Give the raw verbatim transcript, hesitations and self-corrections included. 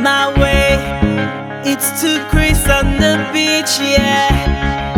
my way. It's to Chris on the beach, yeah.